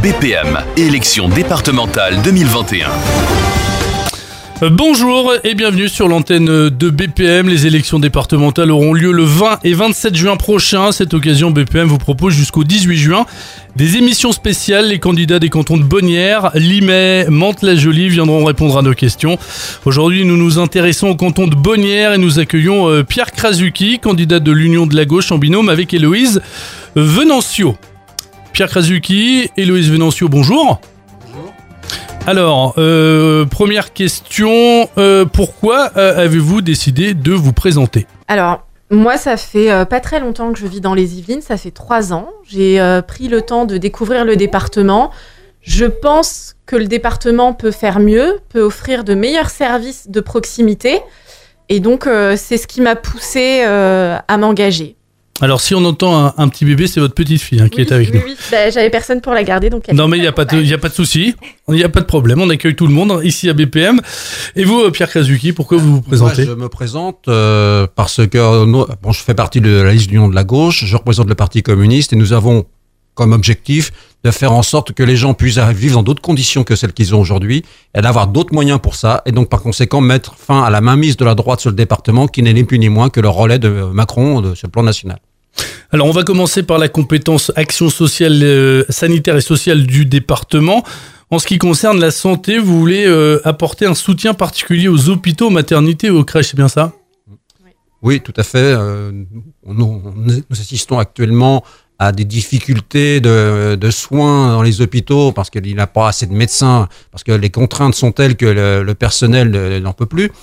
BPM, élection départementale 2021. Bonjour et bienvenue sur l'antenne de BPM. Les élections départementales auront lieu le 20 et 27 juin prochain. À cette occasion, BPM vous propose jusqu'au 18 juin des émissions spéciales. Les candidats des cantons de Bonnières, Limay, Mantes-la-Jolie viendront répondre à nos questions. Aujourd'hui, nous nous intéressons au canton de Bonnières et nous accueillons Pierre Krasucki, candidat de l'Union de la Gauche en binôme avec Héloïse Venancio. Pierre Krasucki, Héloïse Venancio, bonjour. Alors, première question, pourquoi avez-vous décidé de vous présenter ? Alors, moi, ça fait pas très longtemps que je vis dans les Yvelines, ça fait 3 ans. J'ai pris le temps de découvrir le département. Je pense que le département peut faire mieux, peut offrir de meilleurs services de proximité. Et donc, c'est ce qui m'a poussée à m'engager. Alors, si on entend un petit bébé, c'est votre petite fille qui est avec nous. Oui, j'avais personne pour la garder. Donc non, mais il n'y a pas de souci, il n'y a pas de problème, on accueille tout le monde ici à BPM. Et vous, Pierre Krasucki, pourquoi vous vous présentez ? Moi, je me présente parce que je fais partie de la liste d'Union de la Gauche, je représente le Parti communiste et nous avons comme objectif de faire en sorte que les gens puissent vivre dans d'autres conditions que celles qu'ils ont aujourd'hui et d'avoir d'autres moyens pour ça. Et donc, par conséquent, mettre fin à la mainmise de la droite sur le département qui n'est ni plus ni moins que le relais de Macron sur le plan national. Alors, on va commencer par la compétence action sociale, sanitaire et sociale du département. En ce qui concerne la santé, vous voulez apporter un soutien particulier aux hôpitaux, aux maternités et aux crèches, c'est bien ça ? Oui, tout à fait. Nous assistons actuellement à des difficultés de soins dans les hôpitaux parce qu'il n'y a pas assez de médecins, parce que les contraintes sont telles que le personnel n'en peut plus.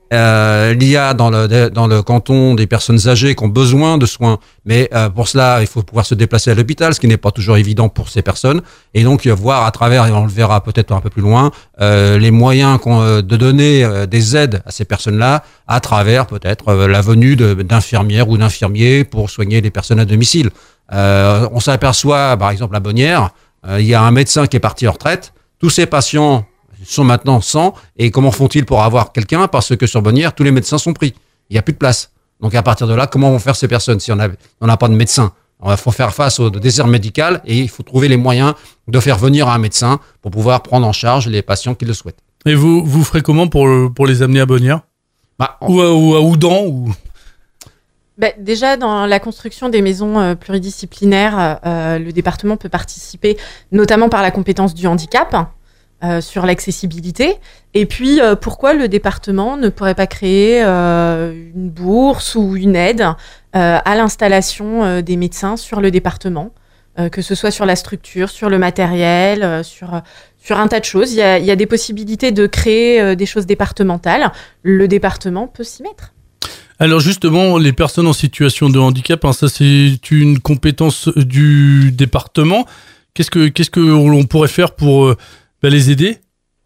Il y a dans le canton des personnes âgées qui ont besoin de soins, mais pour cela, il faut pouvoir se déplacer à l'hôpital, ce qui n'est pas toujours évident pour ces personnes. Et donc, voir à travers, et on le verra peut-être un peu plus loin, les moyens de donner des aides à ces personnes-là, à travers peut-être la venue d'infirmières ou d'infirmiers pour soigner les personnes à domicile. On s'aperçoit, par exemple, à Bonnières, il y a un médecin qui est parti en retraite, tous ces patients sont maintenant 100, et comment font-ils pour avoir quelqu'un ? Parce que sur Bonnières, tous les médecins sont pris. Il n'y a plus de place. Donc à partir de là, comment vont faire ces personnes si on n'a pas de médecin ? Il faut faire face au désert médical et il faut trouver les moyens de faire venir un médecin pour pouvoir prendre en charge les patients qui le souhaitent. Et vous ferez comment pour les amener à Bonnières ? Ou à Oudan Déjà, dans la construction des maisons pluridisciplinaires, le département peut participer notamment par la compétence du handicap, sur l'accessibilité. Et puis, pourquoi le département ne pourrait pas créer une bourse ou une aide à l'installation des médecins sur le département, que ce soit sur la structure, sur le matériel, sur un tas de choses. Il y a des possibilités de créer des choses départementales. Le département peut s'y mettre. Alors justement, les personnes en situation de handicap, ça c'est une compétence du département. Qu'est-ce que l'on pourrait faire pour les aider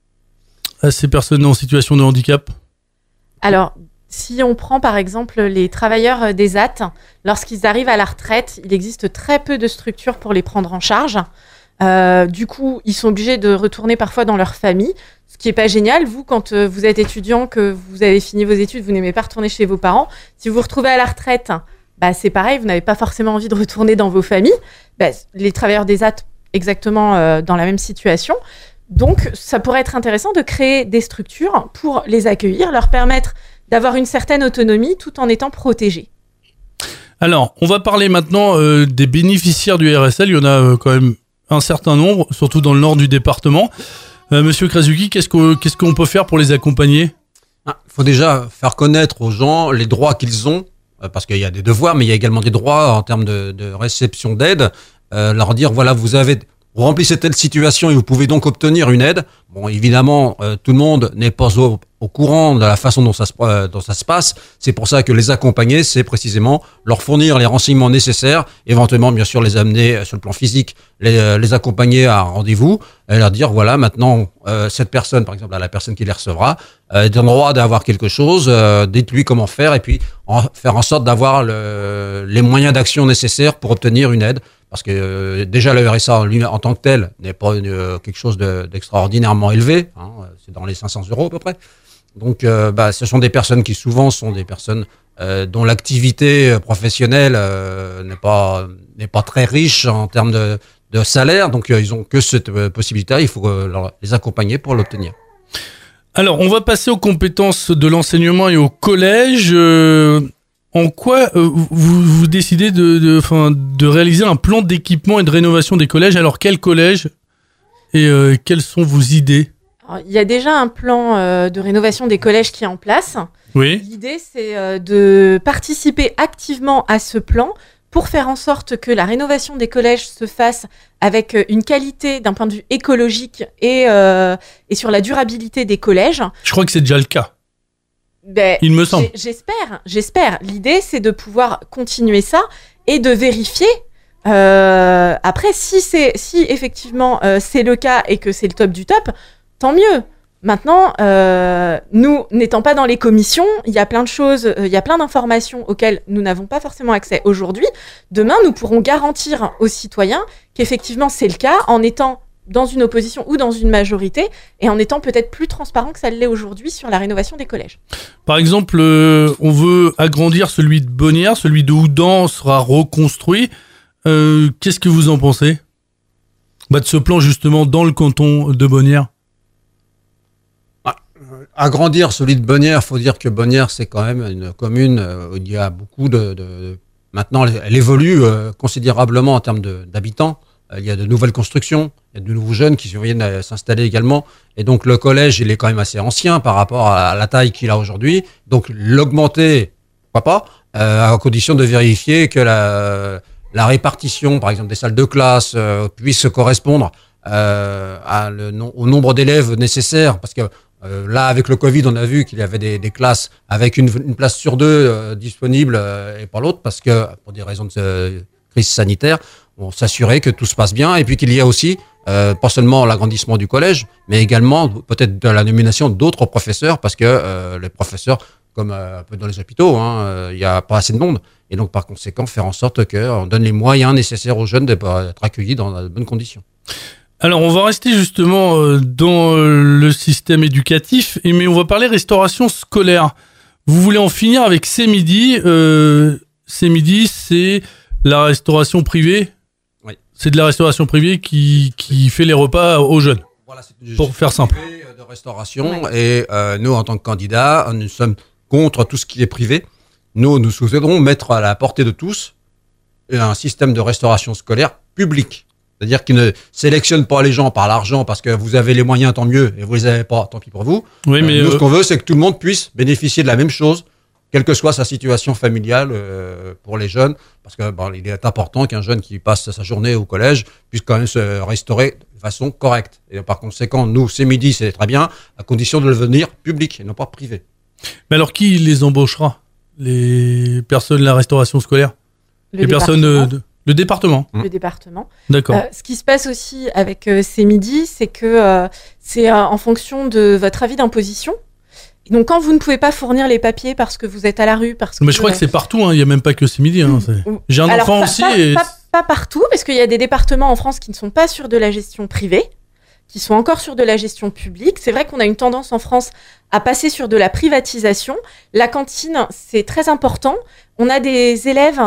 à ces personnes en situation de handicap ? Alors, si on prend par exemple les travailleurs des ZAT, lorsqu'ils arrivent à la retraite, il existe très peu de structures pour les prendre en charge. Du coup, ils sont obligés de retourner parfois dans leur famille, ce qui n'est pas génial. Vous, quand vous êtes étudiant, que vous avez fini vos études, vous n'aimez pas retourner chez vos parents. Si vous vous retrouvez à la retraite, c'est pareil, vous n'avez pas forcément envie de retourner dans vos familles. Les travailleurs des ZAT, exactement dans la même situation. Donc, ça pourrait être intéressant de créer des structures pour les accueillir, leur permettre d'avoir une certaine autonomie tout en étant protégés. Alors, on va parler maintenant des bénéficiaires du RSL. Il y en a quand même un certain nombre, surtout dans le nord du département. Monsieur Krasucki, qu'est-ce qu'on peut faire pour les accompagner ? Il faut déjà faire connaître aux gens les droits qu'ils ont, parce qu'il y a des devoirs, mais il y a également des droits en termes de réception d'aide. Leur dire, voilà, vous remplissez telle situation et vous pouvez donc obtenir une aide. Bon, évidemment, tout le monde n'est pas au courant de la façon dont ça se passe. C'est pour ça que les accompagner, c'est précisément leur fournir les renseignements nécessaires, éventuellement, bien sûr, les amener sur le plan physique, les accompagner à un rendez-vous, et leur dire, voilà, maintenant, cette personne, par exemple, la personne qui les recevra, est en droit d'avoir quelque chose, dites-lui comment faire, et puis faire en sorte d'avoir les moyens d'action nécessaires pour obtenir une aide. Parce que déjà le RSA en tant que tel n'est pas quelque chose d'extraordinairement élevé, c'est dans les 500 € à peu près. Donc ce sont des personnes qui souvent sont des personnes dont l'activité professionnelle n'est pas très riche en termes de salaire, donc ils ont que cette possibilité, il faut les accompagner pour l'obtenir. Alors, on va passer aux compétences de l'enseignement et au collège. En quoi vous décidez de réaliser un plan d'équipement et de rénovation des collèges? Alors, quel collège et quelles sont vos idées? Alors, il y a déjà un plan de rénovation des collèges qui est en place. Oui. L'idée, c'est de participer activement à ce plan pour faire en sorte que la rénovation des collèges se fasse avec une qualité d'un point de vue écologique et sur la durabilité des collèges. Je crois que c'est déjà le cas. Ben, il me semble. J'espère. L'idée, c'est de pouvoir continuer ça et de vérifier. Après, si effectivement c'est le cas et que c'est le top du top, tant mieux. Maintenant, nous n'étant pas dans les commissions, il y a plein de choses, il y a plein d'informations auxquelles nous n'avons pas forcément accès aujourd'hui. Demain, nous pourrons garantir aux citoyens qu'effectivement c'est le cas en étant dans une opposition ou dans une majorité et en étant peut-être plus transparent que ça l'est aujourd'hui sur la rénovation des collèges. Par exemple, on veut agrandir celui de Bonnières, celui de Houdan sera reconstruit. Qu'est-ce que vous en pensez de ce plan justement dans le canton de Bonnières? Agrandir celui de Bonnières, faut dire que Bonnières, c'est quand même une commune où il y a beaucoup maintenant, elle évolue considérablement en termes d'habitants. Il y a de nouvelles constructions, il y a de nouveaux jeunes qui viennent s'installer également. Et donc, le collège, il est quand même assez ancien par rapport à la taille qu'il a aujourd'hui. Donc, l'augmenter, pourquoi pas, à condition de vérifier que la répartition, par exemple, des salles de classe puisse correspondre au nombre d'élèves nécessaires. Parce que là, avec le Covid, on a vu qu'il y avait des classes avec une place sur deux disponible et pas l'autre, parce que pour des raisons de crise sanitaire, on s'assurait que tout se passe bien et puis qu'il y a aussi pas seulement l'agrandissement du collège, mais également peut-être de la nomination d'autres professeurs, parce que les professeurs, comme un peu dans les hôpitaux, il n'y a pas assez de monde. Et donc, par conséquent, faire en sorte qu'on donne les moyens nécessaires aux jeunes d'être accueillis dans de bonnes conditions. Alors, on va rester justement dans le système éducatif, mais on va parler restauration scolaire. Vous voulez en finir avec CMidi. CMidi, c'est la restauration privée. Oui. C'est de la restauration privée qui fait les repas aux jeunes. Voilà, pour faire simple. De restauration. Ouais. Et nous, en tant que candidats, nous sommes contre tout ce qui est privé. Nous souhaiterons mettre à la portée de tous un système de restauration scolaire public. C'est-à-dire qu'ils ne sélectionnent pas les gens par l'argent parce que vous avez les moyens, tant mieux, et vous les avez pas, tant pis pour vous. Oui, mais nous, ce qu'on veut, c'est que tout le monde puisse bénéficier de la même chose, quelle que soit sa situation familiale pour les jeunes, parce que il est important qu'un jeune qui passe sa journée au collège puisse quand même se restaurer de façon correcte. Et par conséquent, nous, CMidi, c'est très bien, à condition de le devenir public et non pas privé. Mais alors, qui les embauchera? Les personnes de la restauration scolaire? Les personnes le département. Le département. D'accord. Ce qui se passe aussi avec CMidi, c'est que c'est en fonction de votre avis d'imposition. Donc, quand vous ne pouvez pas fournir les papiers parce que vous êtes à la rue, Mais je crois que c'est partout, il n'y a même pas que CMidi. J'ai un enfant aussi. Pas partout, parce qu'il y a des départements en France qui ne sont pas sur de la gestion privée, qui sont encore sur de la gestion publique. C'est vrai qu'on a une tendance en France à passer sur de la privatisation. La cantine, c'est très important. On a des élèves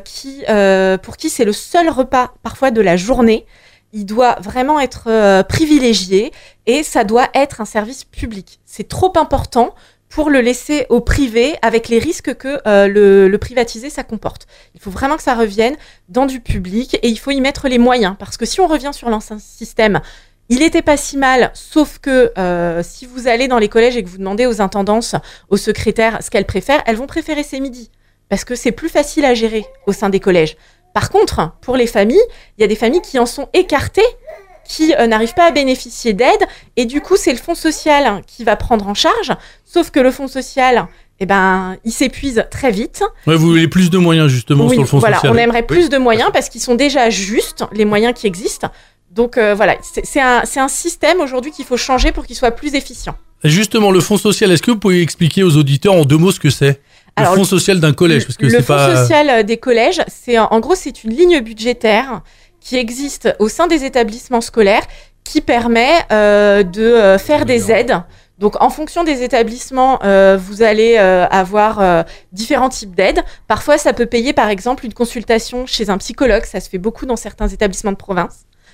pour qui c'est le seul repas parfois de la journée. Il doit vraiment être privilégié et ça doit être un service public. C'est trop important pour le laisser au privé avec les risques que le privatiser, ça comporte. Il faut vraiment que ça revienne dans du public et il faut y mettre les moyens. Parce que si on revient sur l'ancien système, il n'était pas si mal, sauf que si vous allez dans les collèges et que vous demandez aux intendances, aux secrétaires ce qu'elles préfèrent, elles vont préférer CMidi. Parce que c'est plus facile à gérer au sein des collèges. Par contre, pour les familles, il y a des familles qui en sont écartées, qui n'arrivent pas à bénéficier d'aide. Et du coup, c'est le fonds social qui va prendre en charge. Sauf que le fonds social, il s'épuise très vite. Ouais, vous voulez plus de moyens justement sur le fonds social. On aimerait plus de moyens parce qu'ils sont déjà justes, les moyens qui existent. Donc c'est un système aujourd'hui qu'il faut changer pour qu'il soit plus efficient. Et justement, le fonds social, est-ce que vous pouvez expliquer aux auditeurs en 2 mots ce que c'est? Le fonds social d'un collège, parce que le fonds social des collèges, c'est une ligne budgétaire qui existe au sein des établissements scolaires qui permet de faire des aides. Donc, en fonction des établissements, vous allez avoir différents types d'aides. Parfois, ça peut payer, par exemple, une consultation chez un psychologue. Ça se fait beaucoup dans certains établissements de province.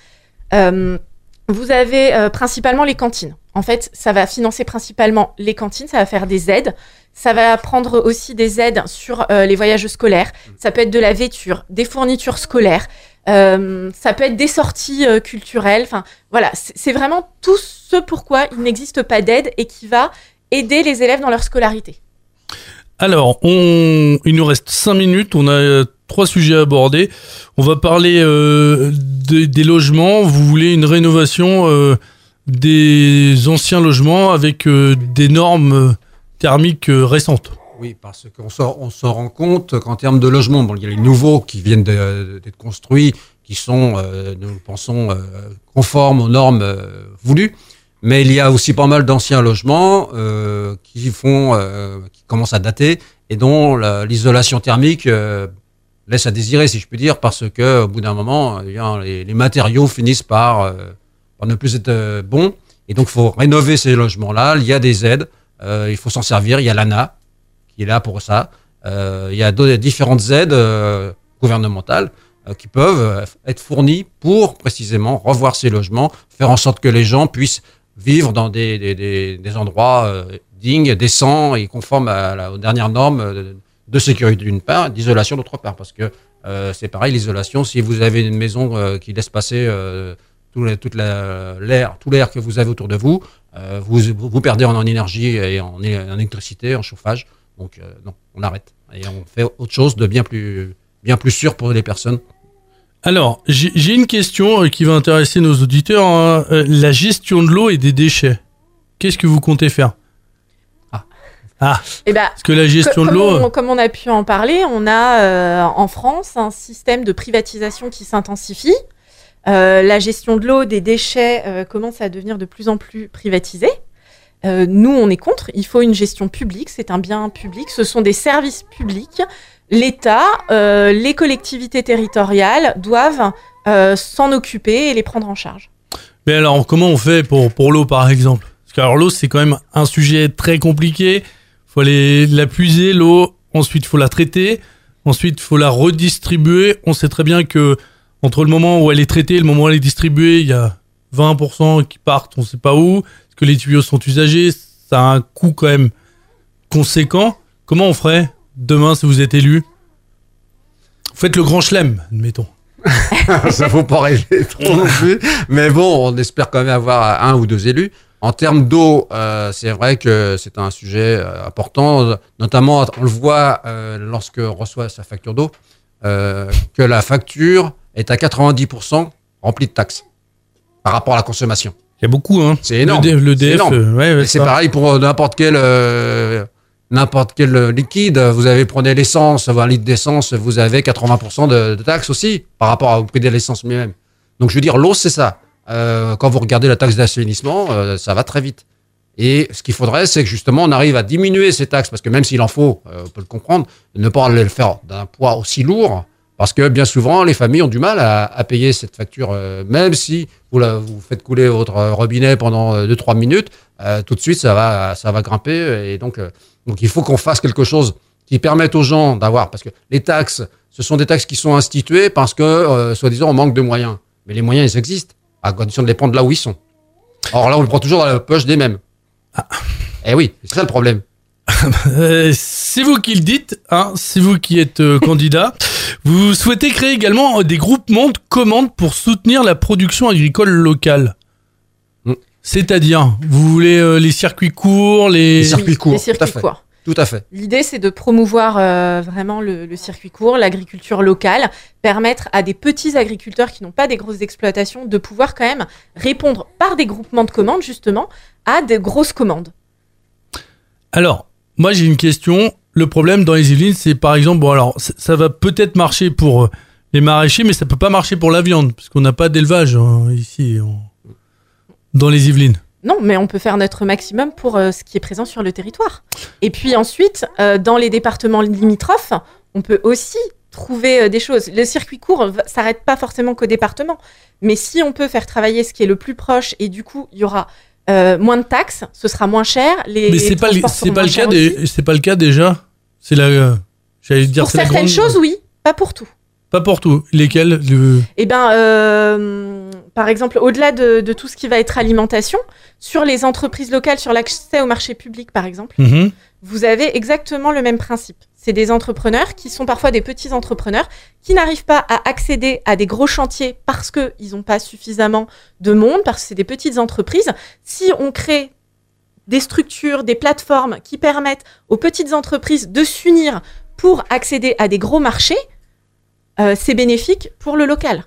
Vous avez principalement les cantines. En fait, ça va financer principalement les cantines, ça va faire des aides. Ça va prendre aussi des aides sur les voyages scolaires. Ça peut être de la vêture, des fournitures scolaires. Ça peut être des sorties culturelles. Enfin, voilà, c'est vraiment tout ce pourquoi il n'existe pas d'aide et qui va aider les élèves dans leur scolarité. Alors, il nous reste 5 minutes. On a 3 sujets à aborder. On va parler des logements. Vous voulez une rénovation des anciens logements avec des normes thermiques récentes. Oui, parce qu'on se rend compte qu'en termes de logement, bon, il y a les nouveaux qui viennent d'être construits, qui sont, nous pensons, conformes aux normes voulues. Mais il y a aussi pas mal d'anciens logements qui commencent à dater et dont l'isolation thermique laisse à désirer, si je puis dire, parce que au bout d'un moment, les matériaux finissent par ne plus être bons. Et donc, il faut rénover ces logements-là. Il y a des aides. Il faut s'en servir. Il y a l'ANA qui est là pour ça. Il y a différentes aides gouvernementales qui peuvent être fournies pour précisément revoir ces logements, faire en sorte que les gens puissent vivre dans des endroits dignes, décents et conformes aux dernières normes de sécurité d'une part, d'isolation d'autre part. Parce que c'est pareil, l'isolation, si vous avez une maison qui laisse passer tout l'air que vous avez autour de vous, vous perdez en énergie et en électricité, en chauffage. Donc non, on arrête. Et on fait autre chose de bien plus sûr pour les personnes. Alors, j'ai une question qui va intéresser nos auditeurs. Hein. La gestion de l'eau et des déchets. Qu'est-ce que vous comptez faire ? Eh ben, parce que la gestion de l'eau... Comme on a pu en parler, on a en France un système de privatisation qui s'intensifie. La gestion de l'eau, des déchets commence à devenir de plus en plus privatisée. Nous, on est contre. Il faut une gestion publique. C'est un bien public. Ce sont des services publics. L'État, les collectivités territoriales doivent s'en occuper et les prendre en charge. Mais alors, comment on fait pour l'eau, par exemple ? Parce que alors, l'eau, c'est quand même un sujet très compliqué. Il faut aller la puiser, l'eau. Ensuite, il faut la traiter. Ensuite, il faut la redistribuer. On sait très bien que entre le moment où elle est traitée et le moment où elle est distribuée, il y a 20% qui partent, on ne sait pas où. Est-ce que les tuyaux sont usagés ? Ça a un coût quand même conséquent. Comment on ferait demain si vous êtes élu ? Vous faites le grand chelem, admettons. Ça ne faut pas rêver trop non plus. Mais bon, on espère quand même avoir 1 ou 2 élus. En termes d'eau, c'est vrai que c'est un sujet important. Notamment, on le voit lorsqu'on reçoit sa facture d'eau, que la facture est à 90% remplie de taxes par rapport à la consommation. Il y a beaucoup, hein. C'est énorme. Le DF, ouais, c'est pareil pour n'importe quel liquide. Vous prenez l'essence, 1 litre d'essence, vous avez 80% de taxes aussi par rapport au prix de l'essence lui-même. Donc je veux dire, l'eau, c'est ça. Quand vous regardez la taxe d'assainissement, ça va très vite. Et ce qu'il faudrait, c'est que justement, on arrive à diminuer ces taxes, parce que même s'il en faut, on peut le comprendre, ne pas le faire d'un poids aussi lourd, parce que bien souvent, les familles ont du mal à payer cette facture, même si vous faites couler votre robinet pendant 2-3 minutes, tout de suite, ça va grimper. Et donc il faut qu'on fasse quelque chose qui permette aux gens d'avoir, parce que les taxes, ce sont des taxes qui sont instituées parce que, soi-disant, on manque de moyens. Mais les moyens, ils existent, à condition de les prendre là où ils sont. Or là, on le prend toujours dans la poche des mêmes. Eh oui, c'est ça le problème. C'est vous qui le dites, hein, c'est vous qui êtes candidat. Vous souhaitez créer également des groupements de commandes pour soutenir la production agricole locale. C'est-à-dire, vous voulez les circuits courts, les circuits courts, les circuits courts. Tout à fait. L'idée, c'est de promouvoir vraiment le circuit court, l'agriculture locale, permettre à des petits agriculteurs qui n'ont pas des grosses exploitations de pouvoir quand même répondre par des groupements de commandes, justement, à des grosses commandes. Alors, moi j'ai une question. Le problème dans les Yvelines, c'est par exemple, ça va peut-être marcher pour les maraîchers, mais ça peut pas marcher pour la viande, parce qu'on n'a pas d'élevage ici, dans les Yvelines. Non, mais on peut faire notre maximum pour ce qui est présent sur le territoire. Et puis ensuite, dans les départements limitrophes, on peut aussi trouver des choses. Le circuit court ne s'arrête pas forcément qu'au département. Mais si on peut faire travailler ce qui est le plus proche, et du coup, il y aura moins de taxes, ce sera moins cher. Mais c'est pas le cas déjà. C'est j'allais dire. Pour certaines choses, oui, pas pour tout. Pas pour tout. Lesquelles ? par exemple, au-delà de tout ce qui va être alimentation, sur les entreprises locales, sur l'accès au marché public, par exemple, vous avez exactement le même principe. C'est des entrepreneurs qui sont parfois des petits entrepreneurs qui n'arrivent pas à accéder à des gros chantiers parce qu'ils n'ont pas suffisamment de monde, parce que c'est des petites entreprises. Si on crée des structures, des plateformes qui permettent aux petites entreprises de s'unir pour accéder à des gros marchés, c'est bénéfique pour le local.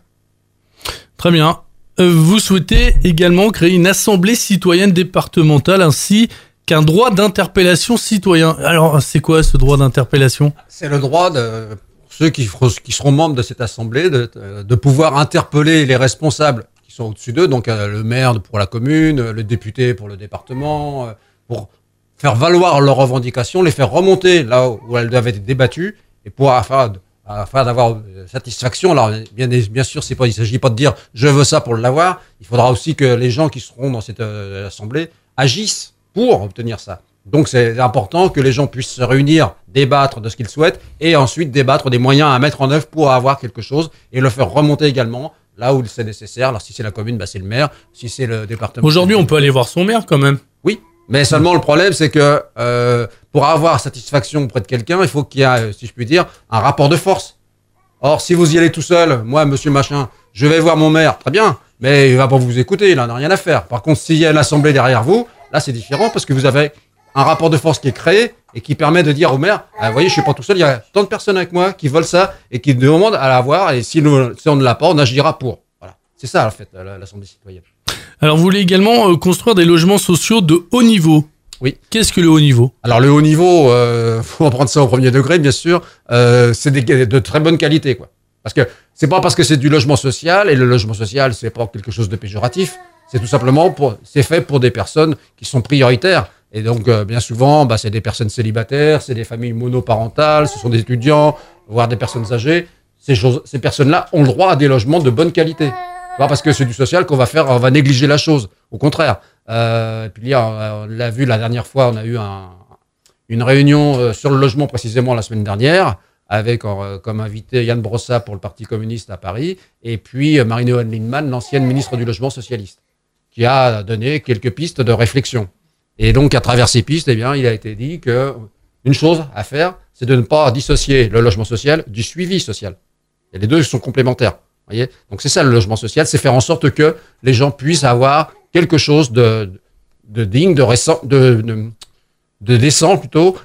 Très bien. Vous souhaitez également créer une assemblée citoyenne départementale ainsi qu'un droit d'interpellation citoyen. Alors, c'est quoi ce droit d'interpellation ? C'est le droit pour ceux qui seront membres de cette assemblée de pouvoir interpeller les responsables qui sont au-dessus d'eux, donc le maire pour la commune, le député pour le département, pour faire valoir leurs revendications, les faire remonter là où elles doivent être débattues et pour afin d'avoir satisfaction. Alors bien sûr, il s'agit pas de dire je veux ça pour l'avoir. Il faudra aussi que les gens qui seront dans cette assemblée agissent pour obtenir ça. Donc c'est important que les gens puissent se réunir, débattre de ce qu'ils souhaitent et ensuite débattre des moyens à mettre en œuvre pour avoir quelque chose et le faire remonter également là où c'est nécessaire. Alors si c'est la commune, c'est le maire. Si c'est le département. Aujourd'hui, on peut aller voir son maire quand même. Oui. Mais seulement le problème, c'est que pour avoir satisfaction auprès de quelqu'un, il faut qu'il y ait, si je puis dire, un rapport de force. Or, si vous y allez tout seul, moi, monsieur machin, je vais voir mon maire, très bien, mais il va pas vous écouter, il en a rien à faire. Par contre, s'il y a l'assemblée derrière vous, là, c'est différent parce que vous avez un rapport de force qui est créé et qui permet de dire au maire, vous voyez, je suis pas tout seul, il y a tant de personnes avec moi qui veulent ça et qui demandent à l'avoir et si on ne l'a pas, on agira pour. Voilà. C'est ça, en fait, l'assemblée citoyenne. Alors, vous voulez également construire des logements sociaux de haut niveau. Oui. Qu'est-ce que le haut niveau ? Alors, le haut niveau, faut en prendre ça au premier degré, bien sûr. C'est de très bonne qualité, quoi. Parce que c'est pas parce que c'est du logement social, et le logement social, c'est pas quelque chose de péjoratif. C'est tout simplement c'est fait pour des personnes qui sont prioritaires. Et donc, bien souvent, c'est des personnes célibataires, c'est des familles monoparentales, ce sont des étudiants, voire des personnes âgées. Ces personnes-là ont le droit à des logements de bonne qualité. Pas parce que c'est du social qu'on va négliger la chose. Au contraire. Puis on l'a vu la dernière fois, on a eu une réunion sur le logement précisément la semaine dernière, avec comme invité Yann Brossat pour le Parti communiste à Paris, et puis Marie-Noëlle Lienemann, l'ancienne ministre du logement socialiste, qui a donné quelques pistes de réflexion. Et donc à travers ces pistes, il a été dit que une chose à faire, c'est de ne pas dissocier le logement social du suivi social. Et les deux sont complémentaires. Voyez, donc c'est ça le logement social, c'est faire en sorte que les gens puissent avoir quelque chose de digne, de décent plutôt,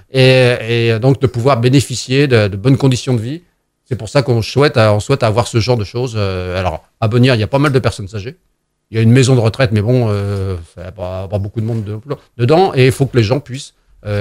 et donc de pouvoir bénéficier de bonnes conditions de vie. C'est pour ça qu'on souhaite avoir ce genre de choses. Alors à Bonnières, il y a pas mal de personnes âgées. Il y a une maison de retraite, mais bon, ça n'a pas beaucoup de monde dedans, et il faut que les gens puissent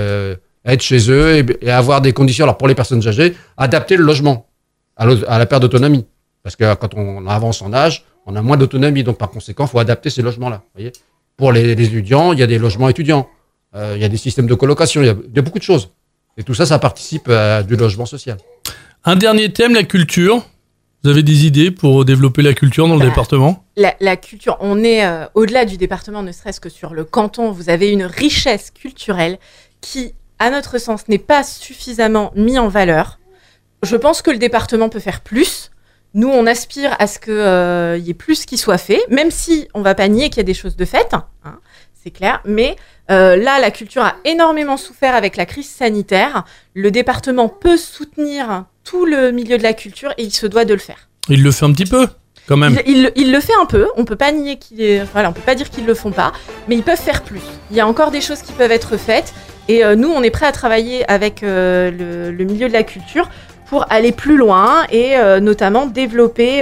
être chez eux et avoir des conditions. Alors pour les personnes âgées, adapter le logement à la perte d'autonomie. Parce que quand on avance en âge, on a moins d'autonomie. Donc, par conséquent, il faut adapter ces logements-là. Voyez, pour les étudiants, il y a des logements étudiants. Il y a des systèmes de colocation. Il y a beaucoup de choses. Et tout ça, ça participe du logement social. Un dernier thème, la culture. Vous avez des idées pour développer la culture dans le département ? La culture, on est au-delà du département, ne serait-ce que sur le canton. Vous avez une richesse culturelle qui, à notre sens, n'est pas suffisamment mise en valeur. Je pense que le département peut faire plus. Nous, on aspire à ce qu'il y ait plus qui soit fait, même si on ne va pas nier qu'il y a des choses de faites, hein, c'est clair. Mais là, la culture a énormément souffert avec la crise sanitaire. Le département peut soutenir tout le milieu de la culture et il se doit de le faire. Il le fait un petit peu, quand même. Il le fait un peu. On ne peut pas nier on peut pas dire qu'ils ne le font pas, mais ils peuvent faire plus. Il y a encore des choses qui peuvent être faites. Et nous, on est prêts à travailler avec le milieu de la culture pour aller plus loin et notamment développer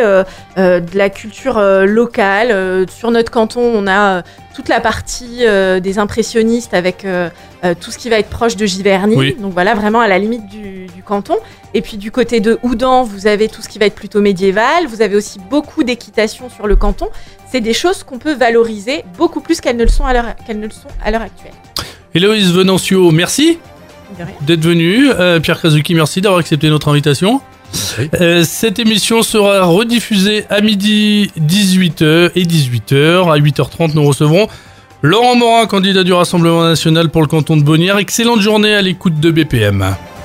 de la culture locale. Sur notre canton, on a toute la partie des impressionnistes avec tout ce qui va être proche de Giverny. Oui. Donc voilà, vraiment à la limite du canton. Et puis du côté de Houdan, vous avez tout ce qui va être plutôt médiéval. Vous avez aussi beaucoup d'équitation sur le canton. C'est des choses qu'on peut valoriser beaucoup plus qu'elles ne le sont à l'heure actuelle. Héloïse Venancio, merci d'être venue. Pierre Krasuki, merci d'avoir accepté notre invitation. Cette émission sera rediffusée à midi 18h et 18h. À 8h30, nous recevrons Laurent Morin, candidat du Rassemblement national pour le canton de Bonnières. Excellente journée à l'écoute de BPM.